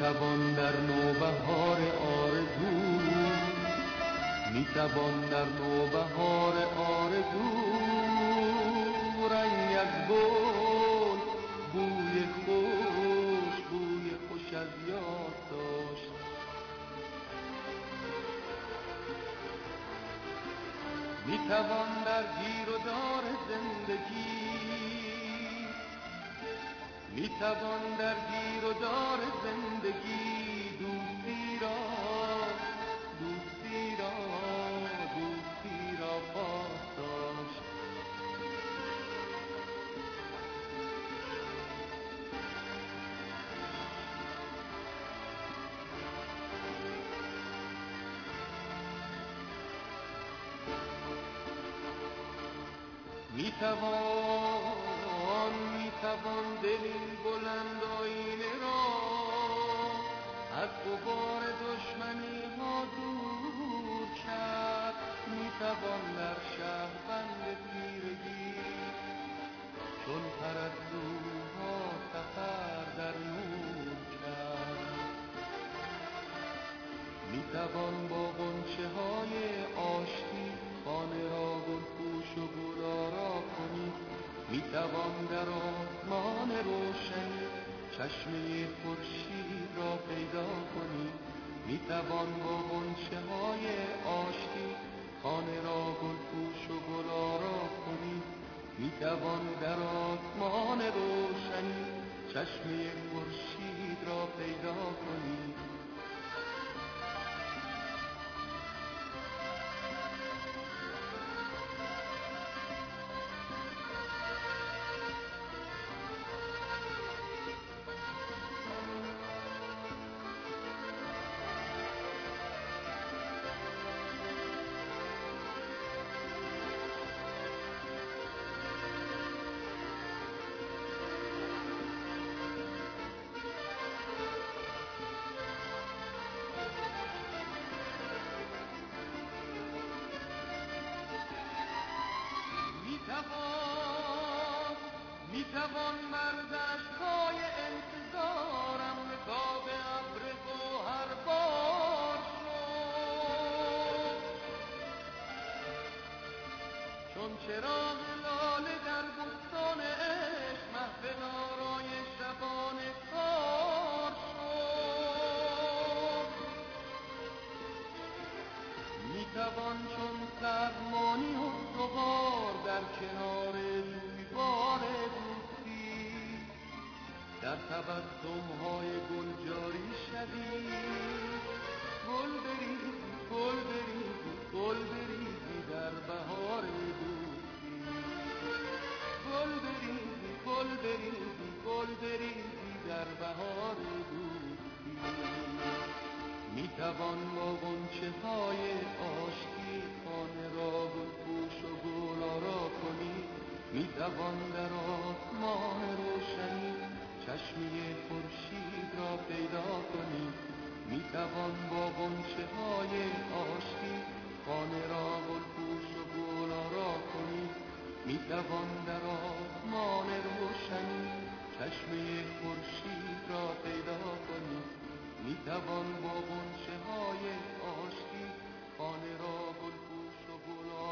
میتوان در نوبهار آرزو، میتوان در نوبهار آرزو رنگ از گل، بوی خوش از یاد داشت. میتوان در گیر و دار زندگی، میتوان در گیر و دار زندگی دوستی را پاس داشت. میتوان دلی بلند آینه را از غبار دشمنی ها دور کرد. میتوان در شهربند تیرگی چون پرستوها سفر در نور کرد. میتوان با غنچه های آشتی خانه را گلپوش و گلآرا کنی. میتوان در آسمان روشنی چشمه خورشید را پیدا کنی. میتوان با غنچه های آشتی خانه را گلپوش و گلآرا کنی. میتوان در آسمان روشنی چشمه خورشید را پیدا کنی. میتوان بر دشت‌های انتظارم نقاب ابر گوهربار شد. چون چراغ لاله در بستان عشق محفل آرای شبانه کار شد. میتوان چون سرمانی استوار در کنار جویبار دوستی در تبسم‌های گلجاری شوی. گل بریزی در بهار دوستی. گل بریزی در بهار دوستی. میتوان با غنچه های آشتی خانه را گلپوش و گلآرا کنی. میتوان در آسمان روشنی چشمه خورشید را پیدا کنی. میتوان با غنچه های آشتی خانه را گلپوش و گلآرا کنی. میتوان در آسمان روشنی چشمه خورشید را پیدا کنی. میتوان با غنچه های آشتی خانه را گلپوش و گلآرا